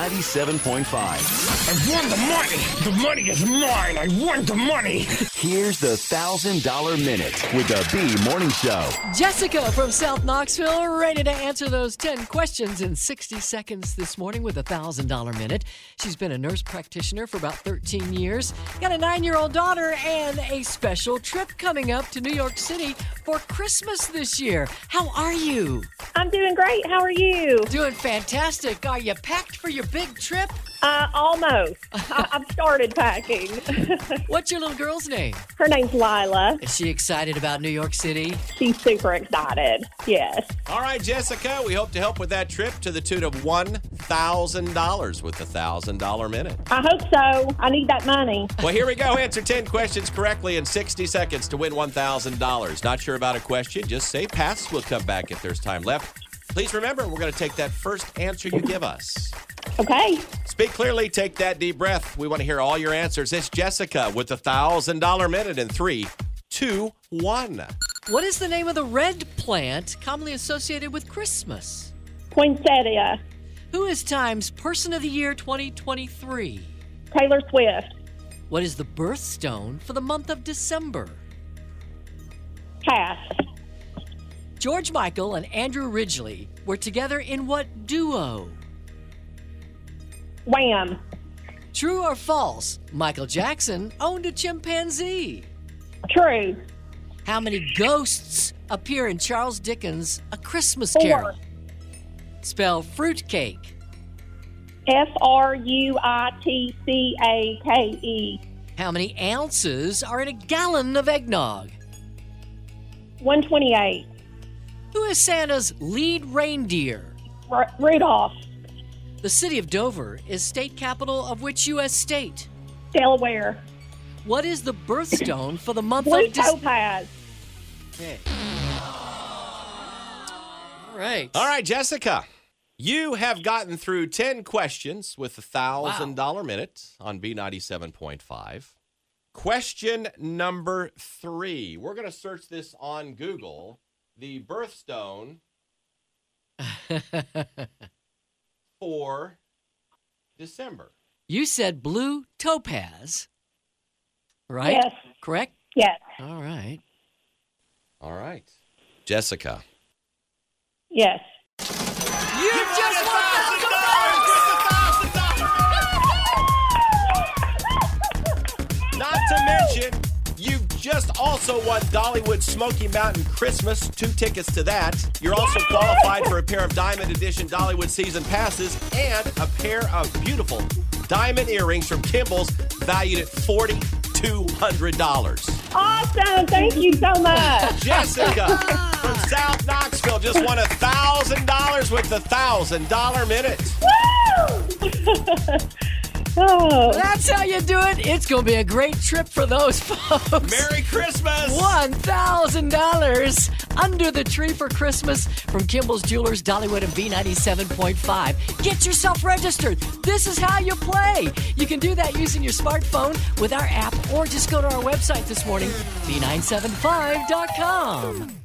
B97.5. I won the money. The money is mine. I won the money. Here's the $1,000 Minute with the B Morning Show. Jessica from South Knoxville, ready to answer those 10 questions in 60 seconds this morning with a $1,000 Minute. She's been a nurse practitioner for about 13 years, got a 9-year-old daughter, and a special trip coming up to New York City for Christmas this year. How are you? I'm doing great. How are you? Doing fantastic. Are you packed for your big trip? Almost. I've started packing. What's your little girl's name? Her name's Lila. Is she excited about New York City? She's super excited. Yes. All right, Jessica, we hope to help with that trip to the tune of $1,000 with the $1,000 Minute. I hope so. I need that money. Well, here we go. Answer 10 questions correctly in 60 seconds to win $1,000. Not sure about a question? Just say pass. We'll come back if there's time left. Please remember, we're going to take that first answer you give us. Okay. Speak clearly. Take that deep breath. We want to hear all your answers. It's Jessica with the $1,000 Minute in 3, 2, 1. What is the name of the red plant commonly associated with Christmas? Poinsettia. Who is Time's Person of the Year 2023? Taylor Swift. What is the birthstone for the month of December? Pass. George Michael and Andrew Ridgeley were together in what duo? Wham. True or false? Michael Jackson owned a chimpanzee. True. How many ghosts appear in Charles Dickens' A Christmas 4. Carol? Spell fruitcake. Fruitcake. How many ounces are in a gallon of eggnog? 128. Who is Santa's lead reindeer? Rudolph. The city of Dover is state capital of which U.S. state? Delaware. What is the birthstone for the month Blue of December? topaz. Okay. All right. All right, Jessica. You have gotten through 10 questions with the $1,000 Minute on B97.5. Question number 3. We're going to search this on Google. The birthstone for December. You said blue topaz, right? Yes. Correct? Yes. All right. All right. Jessica. Yes. You just won $1,000! Not to mention, you just also won Dollywood Smoky Mountain Christmas, 2 tickets to that. You're also qualified for a pair of Diamond Edition Dollywood season passes and a pair of beautiful diamond earrings from Kimball's valued at $4,200. Awesome. Thank you so much. Jessica from South Knoxville just won $1,000 with the $1,000 Minute. Woo! Oh. That's how you do it. It's going to be a great trip for those folks. Merry Christmas. $1,000 under the tree for Christmas from Kimball's Jewelers, Dollywood, and B97.5. Get yourself registered. This is how you play. You can do that using your smartphone with our app or just go to our website this morning, B975.com.